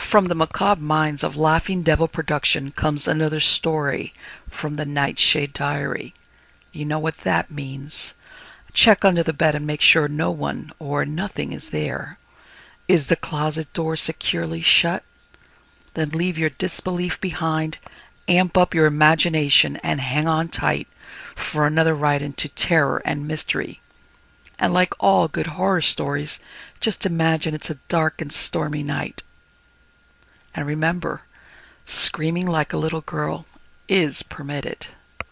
From the macabre minds of Laughing Devil Production comes another story from the Nightshade Diary. You know what that means. Check under the bed and make sure no one or nothing is there. Is the closet door securely shut? Then leave your disbelief behind, amp up your imagination, and hang on tight for another ride into terror and mystery. And like all good horror stories, just imagine it's a dark and stormy night. And remember, screaming like a little girl is permitted.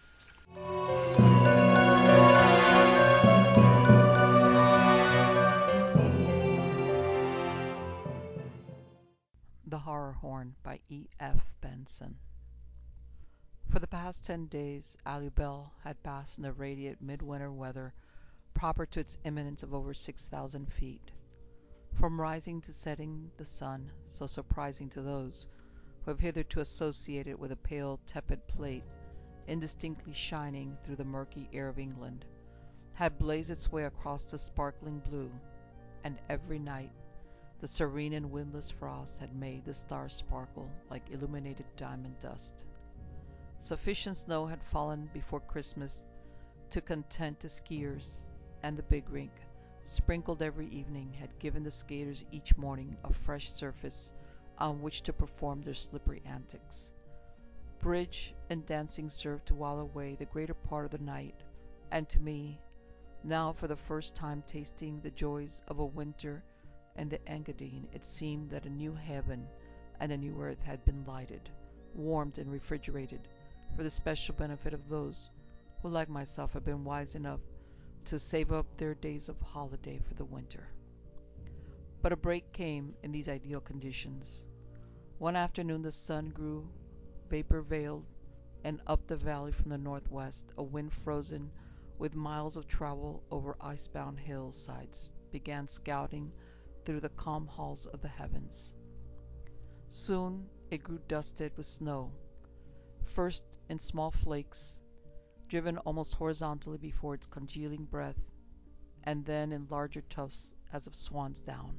The Horror Horn by E. F. Benson. For the past 10 days, Alubel had basked in the radiant midwinter weather proper to its eminence of over 6,000 feet. From rising to setting, the sun, so surprising to those who have hitherto associated it with a pale, tepid plate, indistinctly shining through the murky air of England, had blazed its way across the sparkling blue, and every night the serene and windless frost had made the stars sparkle like illuminated diamond dust. Sufficient snow had fallen before Christmas to content the skiers, and the big rink, sprinkled every evening, had given the skaters each morning a fresh surface on which to perform their slippery antics. Bridge and dancing served to while away the greater part of the night, and to me, now for the first time tasting the joys of a winter in the Engadine, it seemed that a new heaven and a new earth had been lighted, warmed, and refrigerated for the special benefit of those who, like myself, had been wise enough to save up their days of holiday for the winter. But a break came in these ideal conditions. One afternoon the sun grew vapor-veiled, and up the valley from the northwest a wind frozen with miles of travel over ice-bound hillsides began scouting through the calm halls of the heavens. Soon it grew dusted with snow, first in small flakes, driven almost horizontally before its congealing breath, and then in larger tufts as of swan's down.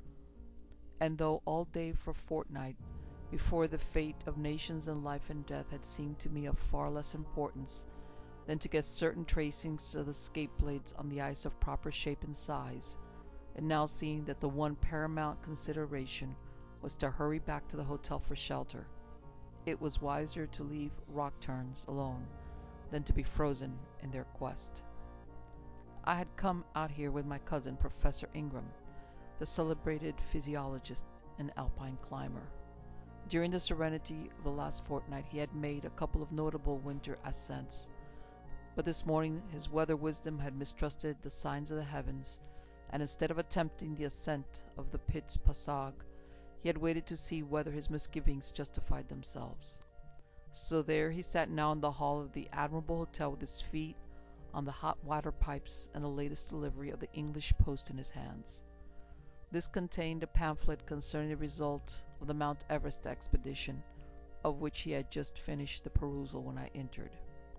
And though all day for a fortnight before the fate of nations and life and death had seemed to me of far less importance than to get certain tracings of the skate blades on the ice of proper shape and size, and now seeing that the one paramount consideration was to hurry back to the hotel for shelter, it was wiser to leave rock turns alone than to be frozen in their quest. I had come out here with my cousin, Professor Ingram, the celebrated physiologist and alpine climber. During the serenity of the last fortnight he had made a couple of notable winter ascents, but this morning his weather wisdom had mistrusted the signs of the heavens, and instead of attempting the ascent of the Piz Passage, he had waited to see whether his misgivings justified themselves. So there he sat now in the hall of the admirable hotel with his feet on the hot water pipes and the latest delivery of the English post in his hands. This contained a pamphlet concerning the result of the Mount Everest expedition, of which he had just finished the perusal when I entered.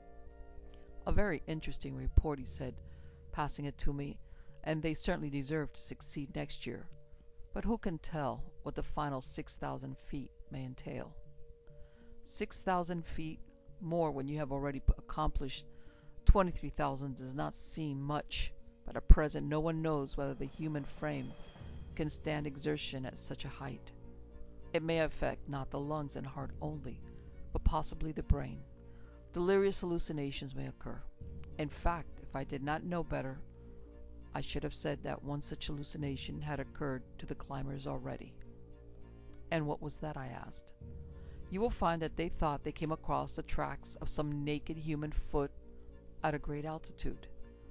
"A very interesting report," he said, passing it to me, "and they certainly deserve to succeed next year. But who can tell what the final 6,000 feet may entail?" 6,000 feet more when you have already accomplished 23,000 does not seem much, but at present no one knows whether the human frame can stand exertion at such a height. It may affect not the lungs and heart only, but possibly the brain. Delirious hallucinations may occur. In fact, if I did not know better, I should have said that one such hallucination had occurred to the climbers already. "And what was that?" I asked. "You will find that they thought they came across the tracks of some naked human foot at a great altitude.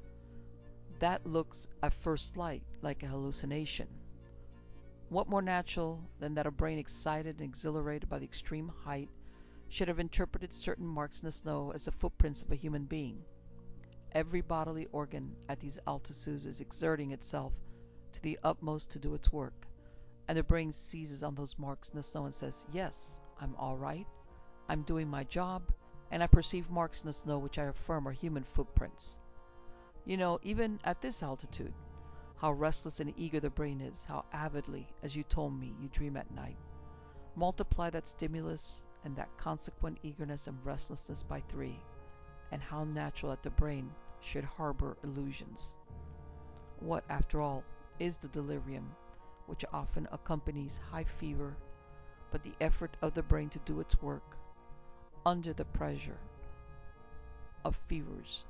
That looks at first sight like a hallucination. What more natural than that a brain excited and exhilarated by the extreme height should have interpreted certain marks in the snow as the footprints of a human being? Every bodily organ at these altitudes is exerting itself to the utmost to do its work, and the brain seizes on those marks in the snow and says, 'Yes, I'm all right, I'm doing my job, and I perceive marks in the snow which I affirm are human footprints.' You know, even at this altitude, how restless and eager the brain is, how avidly, as you told me, you dream at night. Multiply that stimulus and that consequent eagerness and restlessness by 3, and how natural that the brain should harbor illusions. What, after all, is the delirium which often accompanies high fever, but the effort of the brain to do its work under the pressure of fevers?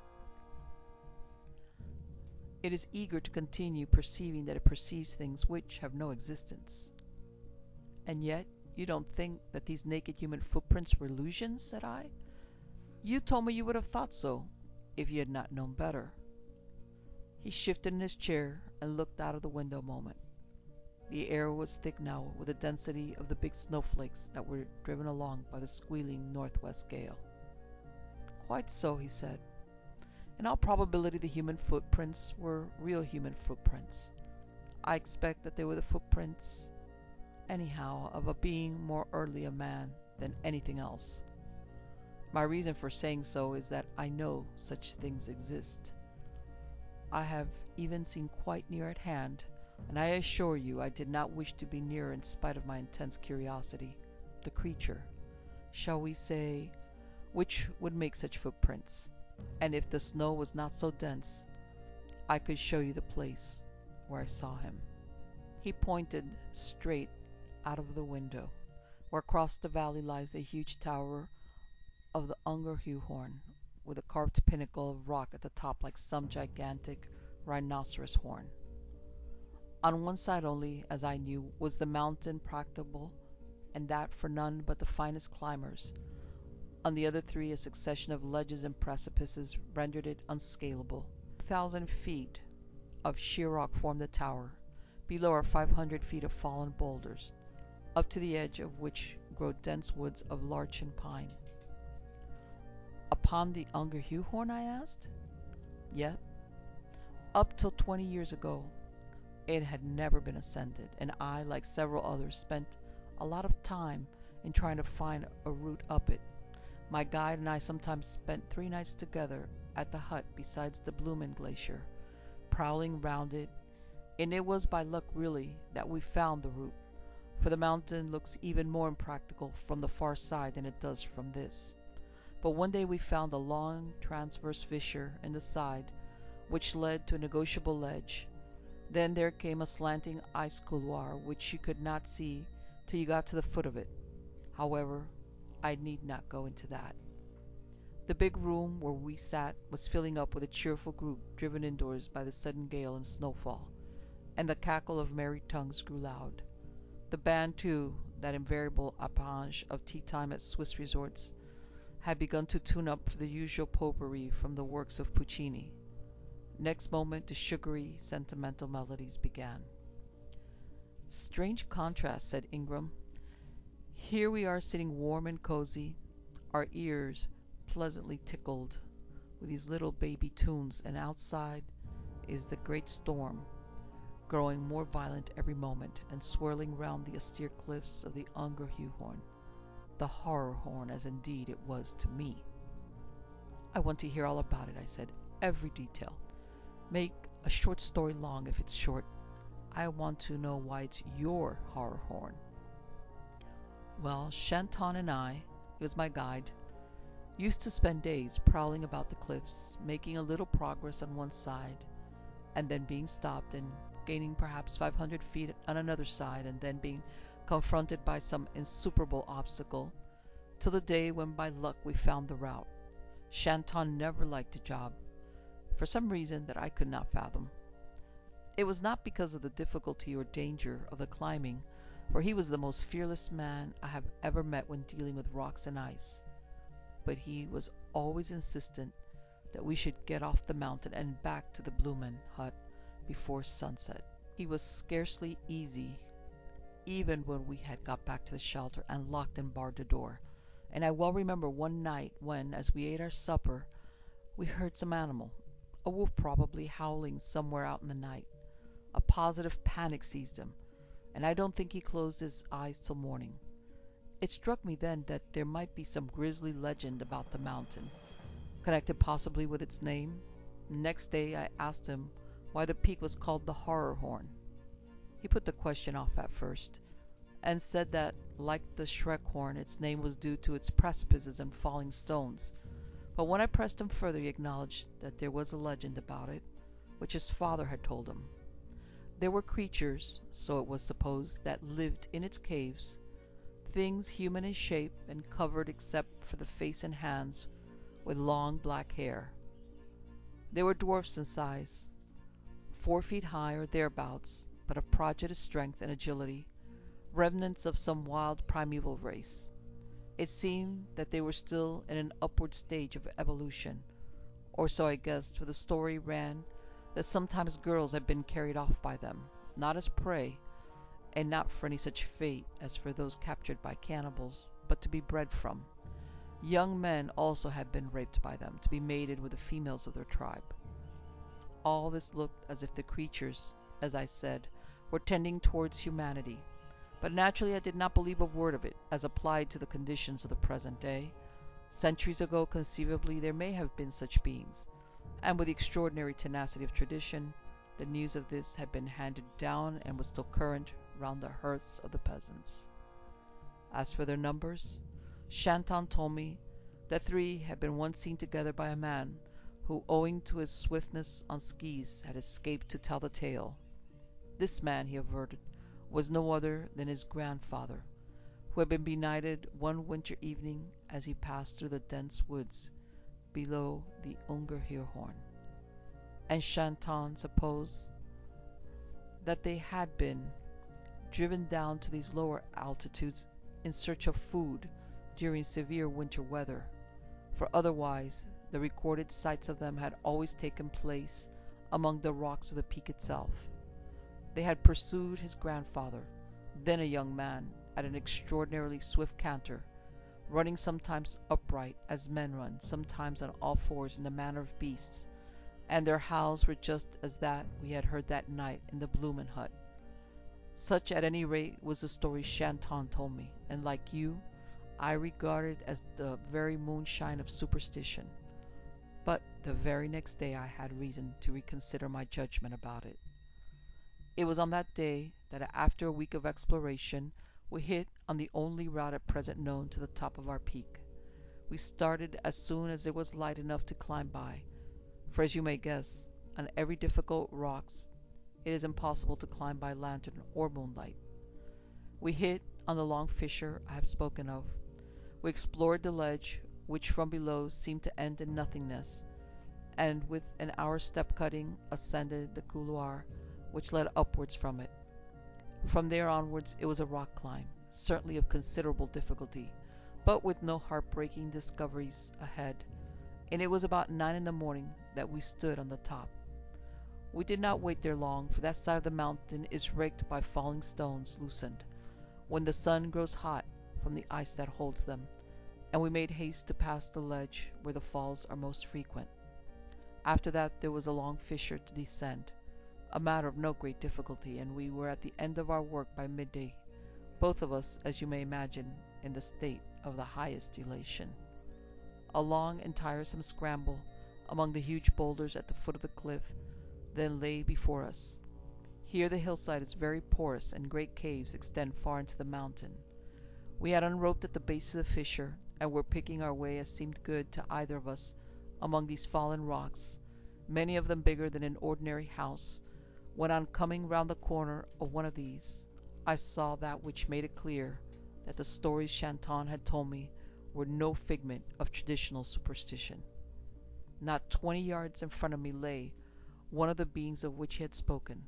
It is eager to continue perceiving that it perceives things which have no existence. And yet, you don't think that these naked human footprints were illusions, said I. You told me you would have thought so, if you had not known better. He shifted in his chair and looked out of the window a moment. The air was thick now with the density of the big snowflakes that were driven along by the squealing northwest gale. Quite so, he said. In all probability the human footprints were real human footprints. I expect that they were the footprints, anyhow, of a being more early a man than anything else. My reason for saying so is that I know such things exist. I have even seen quite near at hand, and I assure you I did not wish to be nearer in spite of my intense curiosity, the creature, shall we say, which would make such footprints. And if the snow was not so dense, I could show you the place where I saw him. He pointed straight out of the window, where across the valley lies the huge tower of the Ungerhorn, with a carved pinnacle of rock at the top like some gigantic rhinoceros horn. On one side only, as I knew, was the mountain practicable, and that for none but the finest climbers. On the other 3, a succession of ledges and precipices rendered it unscalable. 2,000 feet of sheer rock formed the tower. Below are 500 feet of fallen boulders, up to the edge of which grow dense woods of larch and pine. Upon the Ungerhorn? I asked. Yet, up till 20 years ago, it had never been ascended, and I, like several others, spent a lot of time in trying to find a route up it. My guide and I sometimes spent 3 nights together at the hut beside the Blumen Glacier, prowling round it, and it was by luck really that we found the route, for the mountain looks even more impractical from the far side than it does from this. But one day we found a long transverse fissure in the side, which led to a negotiable ledge. Then there came a slanting ice couloir which you could not see till you got to the foot of it. However, I need not go into that. The big room where we sat was filling up with a cheerful group driven indoors by the sudden gale and snowfall, and the cackle of merry tongues grew loud. The band, too, that invariable appanage of tea-time at Swiss resorts, had begun to tune up for the usual potpourri from the works of Puccini. Next moment the sugary, sentimental melodies began. "Strange contrast," said Ingram. "Here we are sitting warm and cozy, our ears pleasantly tickled with these little baby tunes, and outside is the great storm, growing more violent every moment, and swirling round the austere cliffs of the Ungerhorn, the horror horn, as indeed it was to me." "I want to hear all about it," I said. "Every detail. Make a short story long if it's short. I want to know why it's your horror horn." Well, Shanton and I, he was my guide, used to spend days prowling about the cliffs, making a little progress on one side, and then being stopped, and gaining perhaps 500 feet on another side, and then being confronted by some insuperable obstacle, till the day when by luck we found the route. Shanton never liked the job, for some reason that I could not fathom. It was not because of the difficulty or danger of the climbing, for he was the most fearless man I have ever met when dealing with rocks and ice, but he was always insistent that we should get off the mountain and back to the Blumen hut before sunset. He was scarcely easy even when we had got back to the shelter and locked and barred the door, and I well remember one night when, as we ate our supper, we heard some animal, a wolf probably, howling somewhere out in the night. A positive panic seized him, and I don't think he closed his eyes till morning. It struck me then that there might be some grisly legend about the mountain, connected possibly with its name. Next day I asked him why the peak was called the Horror Horn. He put the question off at first, and said that, like the Schreckhorn, its name was due to its precipices and falling stones. But when I pressed him further, he acknowledged that there was a legend about it, which his father had told him. There were creatures, so it was supposed, that lived in its caves, things human in shape and covered except for the face and hands with long black hair. They were dwarfs in size, 4 feet high or thereabouts, but of prodigious strength and agility, remnants of some wild primeval race. It seemed that they were still in an upward stage of evolution, or so I guessed, for the story ran that sometimes girls had been carried off by them, not as prey, and not for any such fate as for those captured by cannibals, but to be bred from. Young men also had been raped by them, to be mated with the females of their tribe. All this looked as if the creatures, as I said, were tending towards humanity, but naturally I did not believe a word of it, as applied to the conditions of the present day. Centuries ago, conceivably, there may have been such beings, and with the extraordinary tenacity of tradition, the news of this had been handed down and was still current round the hearths of the peasants. As for their numbers, Shantan told me that 3 had been once seen together by a man who, owing to his swiftness on skis, had escaped to tell the tale. This man, he averred, was no other than his grandfather, who had been benighted one winter evening as he passed through the dense woods below the Ungerhirhorn. And Shantan supposed that they had been driven down to these lower altitudes in search of food during severe winter weather, for otherwise the recorded sights of them had always taken place among the rocks of the peak itself. They had pursued his grandfather, then a young man, at an extraordinarily swift canter, running sometimes upright as men run, sometimes on all fours in the manner of beasts, and their howls were just as that we had heard that night in the Blumen hut. Such at any rate was the story Shantan told me, and like you, I regarded as the very moonshine of superstition. But the very next day I had reason to reconsider my judgment about it. It was on that day that after a week of exploration we hit on the only route at present known to the top of our peak. We started as soon as it was light enough to climb by, for as you may guess, on every difficult rocks it is impossible to climb by lantern or moonlight. We hit on the long fissure I have spoken of. We explored the ledge, which from below seemed to end in nothingness, and with an hour's step cutting ascended the couloir which led upwards from it. From there onwards it was a rock climb, certainly of considerable difficulty, but with no heartbreaking discoveries ahead, and it was about 9 in the morning that we stood on the top. We did not wait there long, for that side of the mountain is raked by falling stones loosened, when the sun grows hot from the ice that holds them, and we made haste to pass the ledge where the falls are most frequent. After that there was a long fissure to descend, a matter of no great difficulty, and we were at the end of our work by midday, both of us, as you may imagine, in the state of the highest elation. A long and tiresome scramble among the huge boulders at the foot of the cliff then lay before us. Here the hillside is very porous, and great caves extend far into the mountain. We had unroped at the base of the fissure, and were picking our way as seemed good to either of us among these fallen rocks, many of them bigger than an ordinary house, when on coming round the corner of one of these, I saw that which made it clear that the stories Shantan had told me were no figment of traditional superstition. Not 20 yards in front of me lay one of the beings of which he had spoken.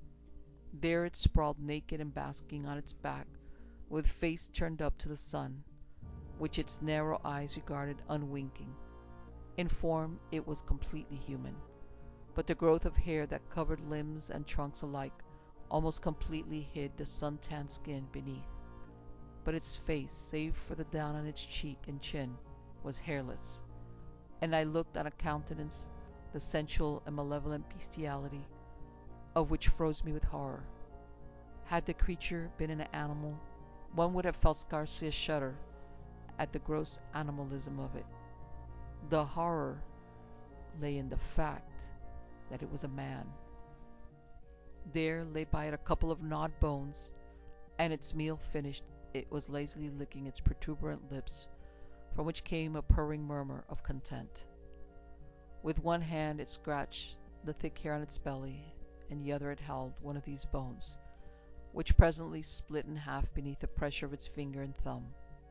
There it sprawled naked and basking on its back, with face turned up to the sun, which its narrow eyes regarded unwinking. In form it was completely human, but the growth of hair that covered limbs and trunks alike almost completely hid the sun-tanned skin beneath. But its face, save for the down on its cheek and chin, was hairless, and I looked on a countenance, the sensual and malevolent bestiality of which froze me with horror. Had the creature been an animal, one would have felt scarcely a shudder at the gross animalism of it. The horror lay in the fact that it was a man. There lay by it a couple of gnawed bones, and its meal finished, it was lazily licking its protuberant lips, from which came a purring murmur of content. With one hand it scratched the thick hair on its belly, and the other it held one of these bones, which presently split in half beneath the pressure of its finger and thumb.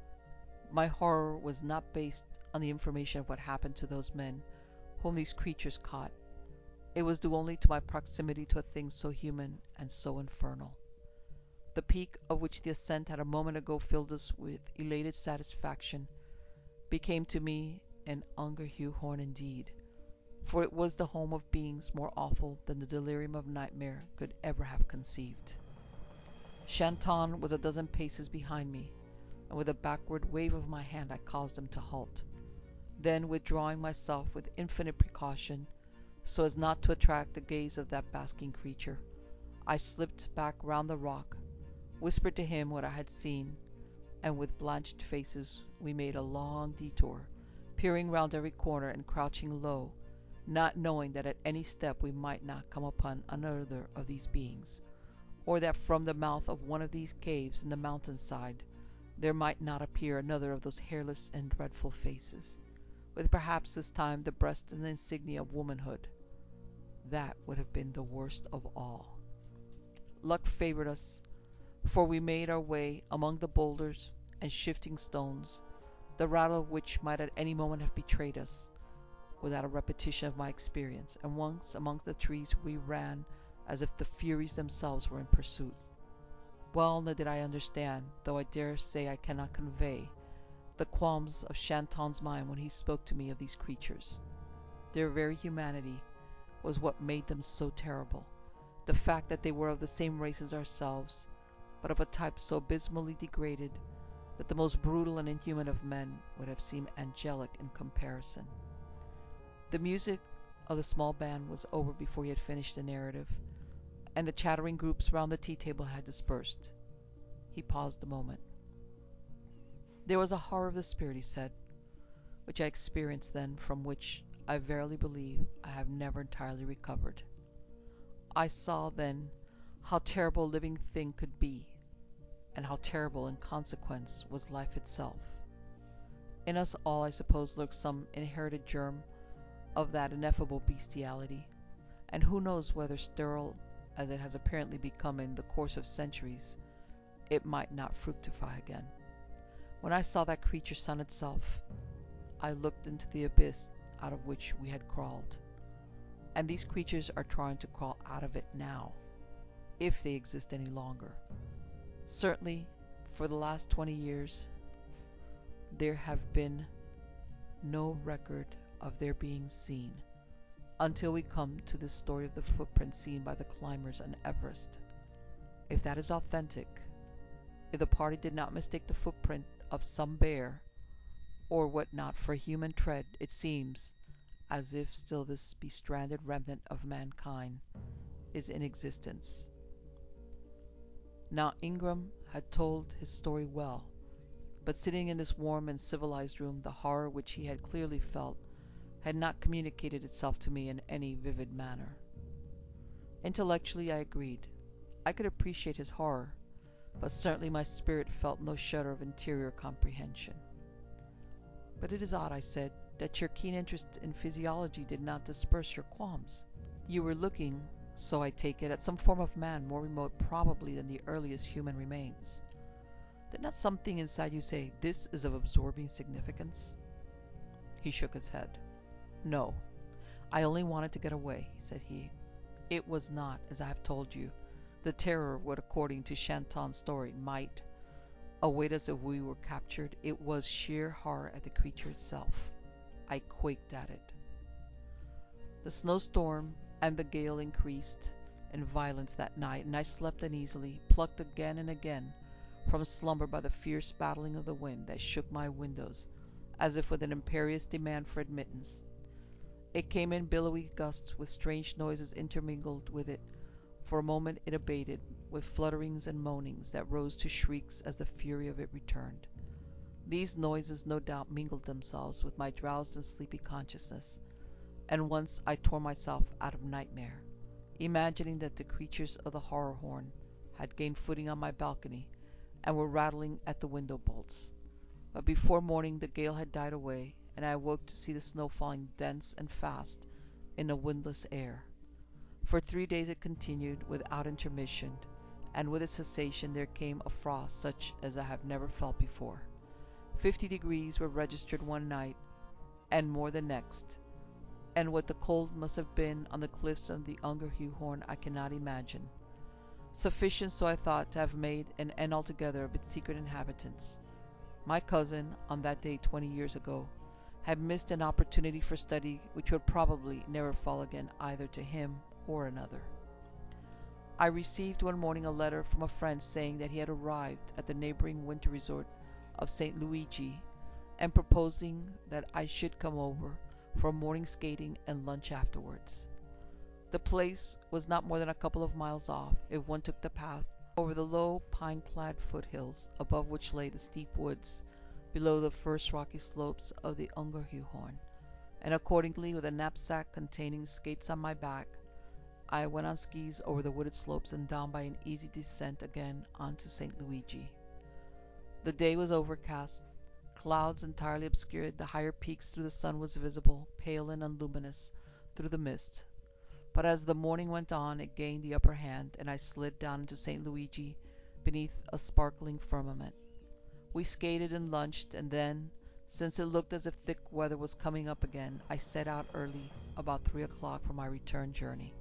My horror was not based on the information of what happened to those men whom these creatures caught. It was due only to my proximity to a thing so human and so infernal. The peak of which the ascent had a moment ago filled us with elated satisfaction became to me an Ungerhue horn indeed, for it was the home of beings more awful than the delirium of nightmare could ever have conceived. Shantaan was a dozen paces behind me, and with a backward wave of my hand I caused him to halt. Then, withdrawing myself with infinite precaution, so as not to attract the gaze of that basking creature, I slipped back round the rock, whispered to him what I had seen, and with blanched faces we made a long detour, peering round every corner and crouching low, not knowing that at any step we might not come upon another of these beings, or that from the mouth of one of these caves in the mountainside there might not appear another of those hairless and dreadful faces, with perhaps this time the breast and the insignia of womanhood. That would have been the worst of all. Luck favored us, for we made our way among the boulders and shifting stones, the rattle of which might at any moment have betrayed us, without a repetition of my experience, and once amongst the trees we ran as if the Furies themselves were in pursuit. Well did I understand, though I dare say I cannot convey, the qualms of Shantaan's mind when he spoke to me of these creatures. Their very humanity was what made them so terrible, the fact that they were of the same race as ourselves, but of a type so abysmally degraded that the most brutal and inhuman of men would have seemed angelic in comparison. The music of the small band was over before he had finished the narrative, and the chattering groups round the tea-table had dispersed. He paused a moment. There was a horror of the spirit, he said, which I experienced then, from which I verily believe I have never entirely recovered. I saw then how terrible a living thing could be, and how terrible in consequence was life itself. In us all, I suppose, lurks some inherited germ of that ineffable bestiality, and who knows whether, sterile as it has apparently become in the course of centuries, it might not fructify again. When I saw that creature sun itself, I looked into the abyss out of which we had crawled, and these creatures are trying to crawl out of it now, if they exist any longer. Certainly, for the last 20 years, there have been no record of their being seen, until we come to this story of the footprint seen by the climbers on Everest. If that is authentic, if the party did not mistake the footprint of some bear, or what not, for a human tread, it seems as if still this bestranded remnant of mankind is in existence. Now Ingram had told his story well, but sitting in this warm and civilized room, the horror which he had clearly felt had not communicated itself to me in any vivid manner. Intellectually I agreed. I could appreciate his horror, but certainly my spirit felt no shudder of interior comprehension. But it is odd, I said, that your keen interest in physiology did not disperse your qualms. You were looking, so I take it, at some form of man more remote probably than the earliest human remains. Did not something inside you say, "This is of absorbing significance"? He shook his head. "No, I only wanted to get away," said he. "It was not, as I have told you, the terror what, according to Shantaan's story, might await us if we were captured. It was sheer horror at the creature itself. I quaked at it." The snowstorm and the gale increased in violence that night, and I slept uneasily, plucked again and again from slumber by the fierce battling of the wind that shook my windows as if with an imperious demand for admittance. It came in billowy gusts with strange noises intermingled with it. For a moment it abated, with flutterings and moanings that rose to shrieks as the fury of it returned. These noises no doubt mingled themselves with my drowsed and sleepy consciousness, and once I tore myself out of nightmare, imagining that the creatures of the horror horn had gained footing on my balcony and were rattling at the window bolts. But before morning the gale had died away, and I awoke to see the snow falling dense and fast in a windless air. For 3 days it continued without intermission, and with its cessation there came a frost such as I have never felt before. 50 degrees were registered one night, and more the next, and what the cold must have been on the cliffs of the Ungerheuhorn I cannot imagine. Sufficient, so I thought, to have made an end altogether of its secret inhabitants. My cousin, on that day 20 years ago, had missed an opportunity for study which would probably never fall again either to him or another. I received one morning a letter from a friend saying that he had arrived at the neighboring winter resort of St. Luigi, and proposing that I should come over for morning skating and lunch afterwards. The place was not more than a couple of miles off, if one took the path over the low pine-clad foothills, above which lay the steep woods, below the first rocky slopes of the Ungerheuhorn, and accordingly, with a knapsack containing skates on my back, I went on skis over the wooded slopes and down by an easy descent again on to St. Luigi. The day was overcast. Clouds entirely obscured the higher peaks through the sun was visible, pale and unluminous, through the mist. But as the morning went on, it gained the upper hand, and I slid down into St. Luigi beneath a sparkling firmament. We skated and lunched, and then, since it looked as if thick weather was coming up again, I set out early, about 3 o'clock, for my return journey.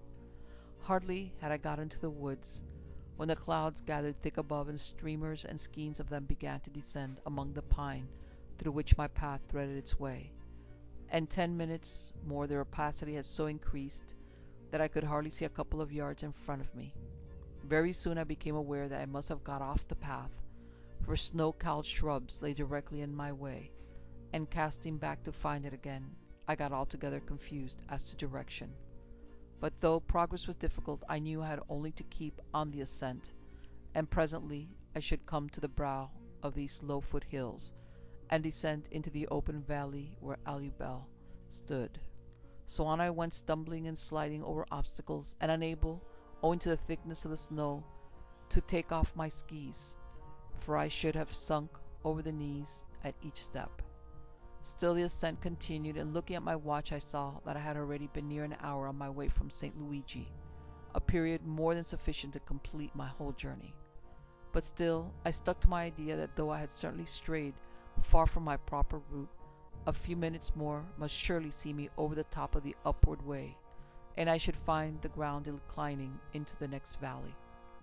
Hardly had I got into the woods when the clouds gathered thick above, and streamers and skeins of them began to descend among the pine through which my path threaded its way. In 10 minutes more their opacity had so increased that I could hardly see a couple of yards in front of me. Very soon I became aware that I must have got off the path, for snow-cowled shrubs lay directly in my way, and casting back to find it again, I got altogether confused as to direction. But though progress was difficult, I knew I had only to keep on the ascent, and presently I should come to the brow of these low foothills, and descend into the open valley where Aluble stood. So on I went, stumbling and sliding over obstacles, and unable, owing to the thickness of the snow, to take off my skis, for I should have sunk over the knees at each step. Still the ascent continued, and looking at my watch I saw that I had already been near an hour on my way from St. Luigi, a period more than sufficient to complete my whole journey. But still I stuck to my idea that though I had certainly strayed far from my proper route, a few minutes more must surely see me over the top of the upward way, and I should find the ground declining into the next valley.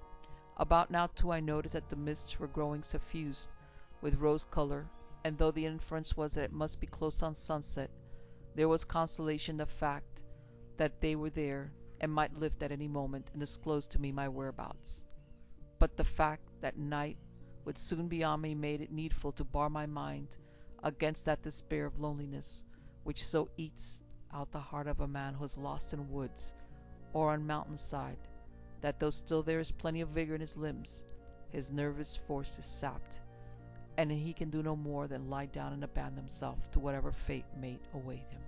About now, too, I noticed that the mists were growing suffused with rose color, and though the inference was that it must be close on sunset, there was consolation in the fact that they were there, and might lift at any moment and disclose to me my whereabouts. But the fact that night would soon be on me made it needful to bar my mind against that despair of loneliness which so eats out the heart of a man who is lost in woods or on mountain-side, that though still there is plenty of vigor in his limbs, his nervous force is sapped, and he can do no more than lie down and abandon himself to whatever fate may await him.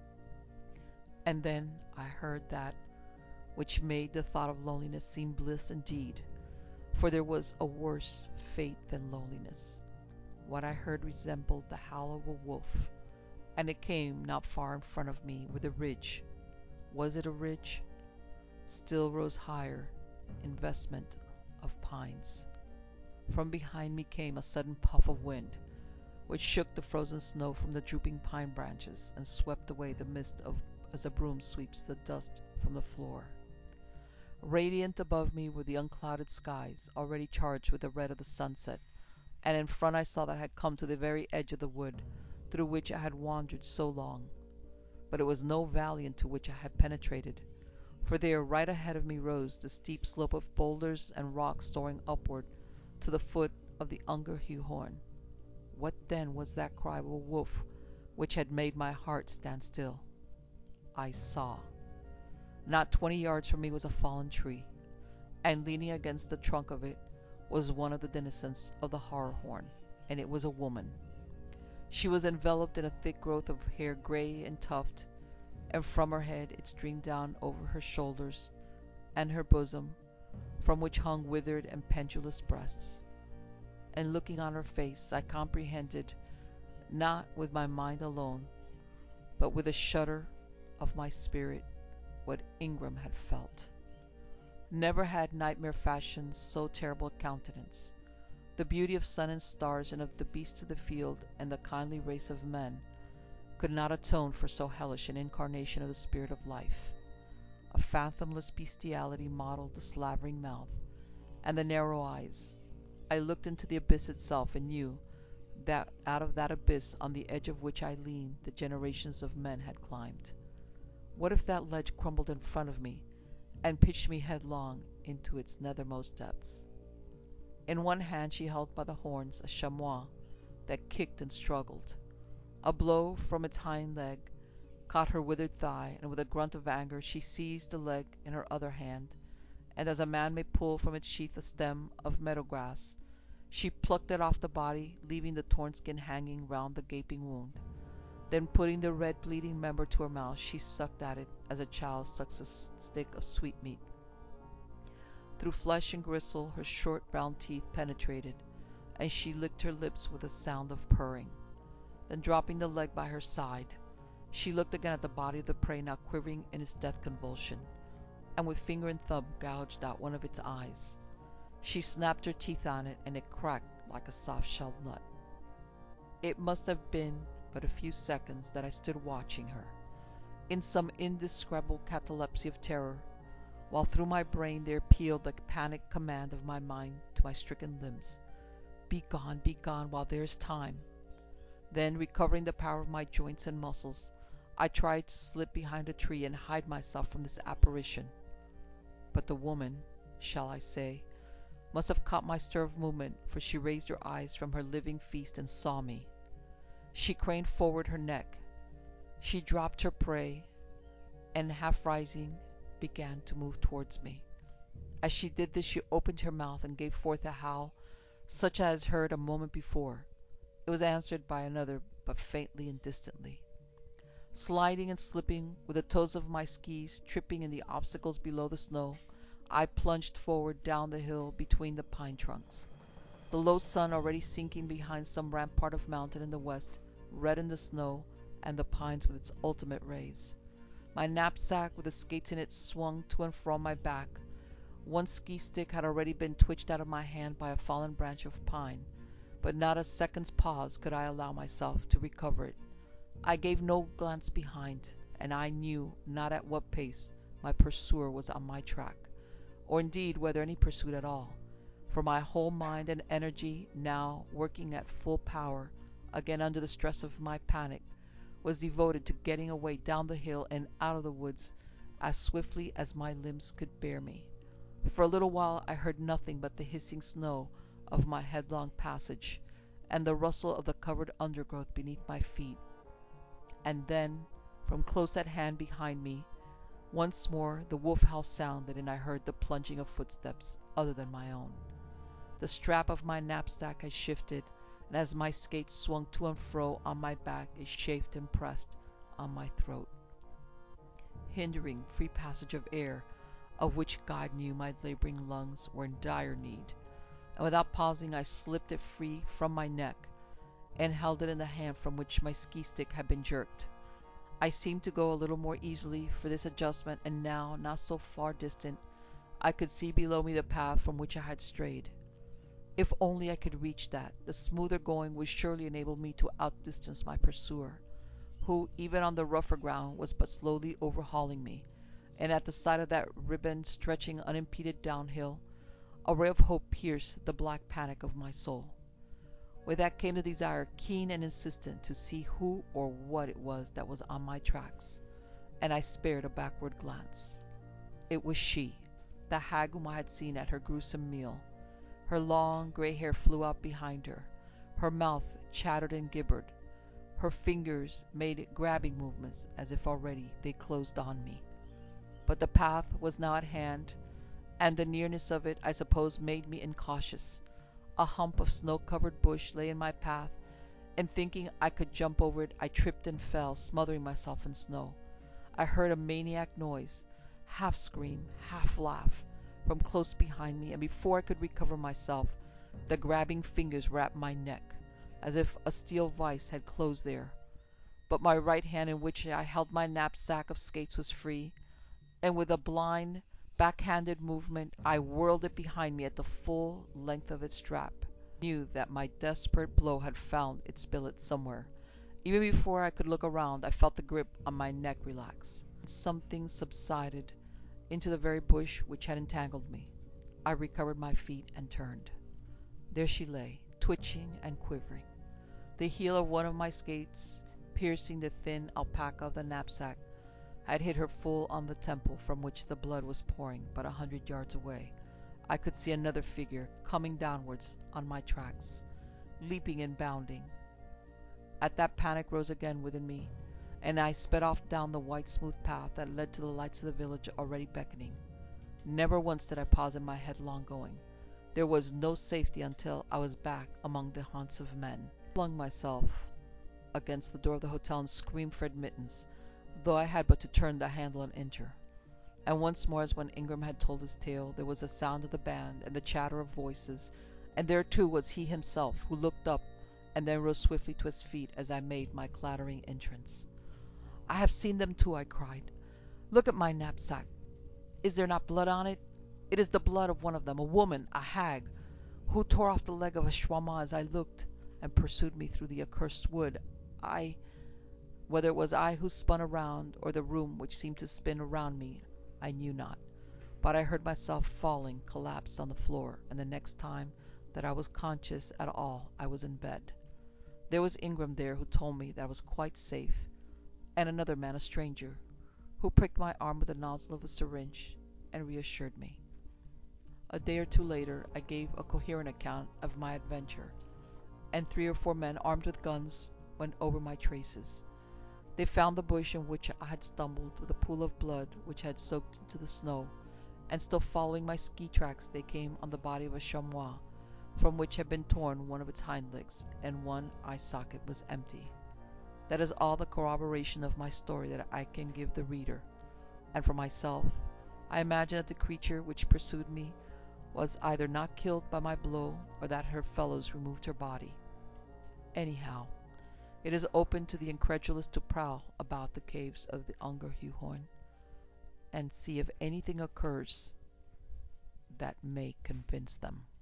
And then I heard that which made the thought of loneliness seem bliss indeed, for there was a worse fate than loneliness. What I heard resembled the howl of a wolf, and it came not far in front of me, where the ridge, was it a ridge? Still rose higher, investment of pines. From behind me came a sudden puff of wind, which shook the frozen snow from the drooping pine branches, and swept away the mist as a broom sweeps the dust from the floor. Radiant above me were the unclouded skies, already charged with the red of the sunset, and in front I saw that I had come to the very edge of the wood through which I had wandered so long. But it was no valley into which I had penetrated, for there right ahead of me rose the steep slope of boulders and rocks soaring upward to the foot of the Ungerheuhorn. What then was that cry of a wolf which had made my heart stand still? I saw. Not 20 yards from me was a fallen tree, and leaning against the trunk of it was one of the denizens of the Harrowhorn, and it was a woman. She was enveloped in a thick growth of hair, grey and tufted, and from her head it streamed down over her shoulders and her bosom, from which hung withered and pendulous breasts. And looking on her face, I comprehended, not with my mind alone, but with a shudder of my spirit, what Ingram had felt. Never had nightmare fashioned so terrible a countenance. The beauty of sun and stars, and of the beasts of the field, and the kindly race of men, could not atone for so hellish an incarnation of the spirit of life. A fathomless bestiality mottled the slavering mouth and the narrow eyes. I looked into the abyss itself, and knew that out of that abyss on the edge of which I leaned the generations of men had climbed. What if that ledge crumbled in front of me, and pitched me headlong into its nethermost depths? In one hand she held by the horns a chamois that kicked and struggled. A blow from its hind leg caught her withered thigh, and with a grunt of anger she seized the leg in her other hand, and as a man may pull from its sheath a stem of meadow grass, she plucked it off the body, leaving the torn skin hanging round the gaping wound. Then putting the red bleeding member to her mouth, she sucked at it as a child sucks a stick of sweetmeat. Through flesh and gristle her short brown teeth penetrated, and she licked her lips with a sound of purring. Then dropping the leg by her side, she looked again at the body of the prey, now quivering in its death convulsion, and with finger and thumb gouged out one of its eyes. She snapped her teeth on it, and it cracked like a soft-shelled nut. It must have been but a few seconds that I stood watching her, in some indescribable catalepsy of terror, while through my brain there pealed the panic command of my mind to my stricken limbs, be gone, while there is time. Then, recovering the power of my joints and muscles, I tried to slip behind a tree and hide myself from this apparition. But the woman, shall I say, must have caught my stir of movement, for she raised her eyes from her living feast and saw me. She craned forward her neck. She dropped her prey, and half rising, began to move towards me. As she did this, she opened her mouth and gave forth a howl such as I had heard a moment before. It was answered by another, but faintly and distantly. Sliding and slipping, with the toes of my skis tripping in the obstacles below the snow, I plunged forward down the hill between the pine trunks. The low sun, already sinking behind some rampart of mountain in the west, reddened the snow and the pines with its ultimate rays. My knapsack with the skates in it swung to and fro on my back. One ski stick had already been twitched out of my hand by a fallen branch of pine, but not a second's pause could I allow myself to recover it. I gave no glance behind, and I knew not at what pace my pursuer was on my track, or indeed whether any pursuit at all, for my whole mind and energy, now working at full power, again under the stress of my panic, was devoted to getting away down the hill and out of the woods as swiftly as my limbs could bear me. For a little while I heard nothing but the hissing snow of my headlong passage, and the rustle of the covered undergrowth beneath my feet, and then, from close at hand behind me, once more the wolf howl sounded, and I heard the plunging of footsteps other than my own. The strap of my knapsack had shifted, and as my skates swung to and fro on my back, it chafed and pressed on my throat, hindering free passage of air, of which God knew my laboring lungs were in dire need, and without pausing I slipped it free from my neck, and held it in the hand from which my ski stick had been jerked. I seemed to go a little more easily for this adjustment, and now, not so far distant, I could see below me the path from which I had strayed. If only I could reach that, the smoother going would surely enable me to outdistance my pursuer, who, even on the rougher ground, was but slowly overhauling me, and at the sight of that ribbon stretching unimpeded downhill, a ray of hope pierced the black panic of my soul. With that came the desire, keen and insistent, to see who or what it was that was on my tracks, and I spared a backward glance. It was she, the hag whom I had seen at her gruesome meal. Her long grey hair flew out behind her, her mouth chattered and gibbered, her fingers made grabbing movements as if already they closed on me. But the path was now at hand, and the nearness of it, I suppose, made me incautious. A hump of snow-covered bush lay in my path, and thinking I could jump over it, I tripped and fell, smothering myself in snow. I heard a maniac noise, half scream, half laugh, from close behind me, and before I could recover myself, the grabbing fingers wrapped my neck, as if a steel vice had closed there. But my right hand, in which I held my knapsack of skates, was free, and with a blind, backhanded movement I whirled it behind me at the full length of its strap. I knew that my desperate blow had found its billet somewhere. Even before I could look around, I felt the grip on my neck relax. Something subsided into the very bush which had entangled me. I recovered my feet and turned. There she lay, twitching and quivering. The heel of one of my skates, piercing the thin alpaca of the knapsack, had hit her full on the temple, from which the blood was pouring. But 100 yards away I could see another figure coming downwards on my tracks, leaping and bounding. At that panic rose again within me, and I sped off down the white smooth path that led to the lights of the village already beckoning. Never once did I pause in my headlong going. There was no safety until I was back among the haunts of men. I flung myself against the door of the hotel and screamed for admittance, though I had but to turn the handle and enter. And once more, as when Ingram had told his tale, there was the sound of the band and the chatter of voices, and there too was he himself, who looked up and then rose swiftly to his feet as I made my clattering entrance. "I have seen them too," I cried. "Look at my knapsack. Is there not blood on it? It is the blood of one of them, a woman, a hag, who tore off the leg of a Chouama as I looked, and pursued me through the accursed wood. Whether it was I who spun around, or the room which seemed to spin around me, I knew not, but I heard myself falling collapsed on the floor, and the next time that I was conscious at all I was in bed. There was Ingram there, who told me that I was quite safe, and another man, a stranger, who pricked my arm with the nozzle of a syringe and reassured me. A day or two later I gave a coherent account of my adventure, and 3 or 4 men armed with guns went over my traces. They found the bush in which I had stumbled, with a pool of blood which had soaked into the snow, and still following my ski tracks they came on the body of a chamois, from which had been torn one of its hind legs, and one eye socket was empty. That is all the corroboration of my story that I can give the reader, and for myself, I imagine that the creature which pursued me was either not killed by my blow, or that her fellows removed her body. Anyhow, it is open to the incredulous to prowl about the caves of the Ungerheuhorn, and see if anything occurs that may convince them.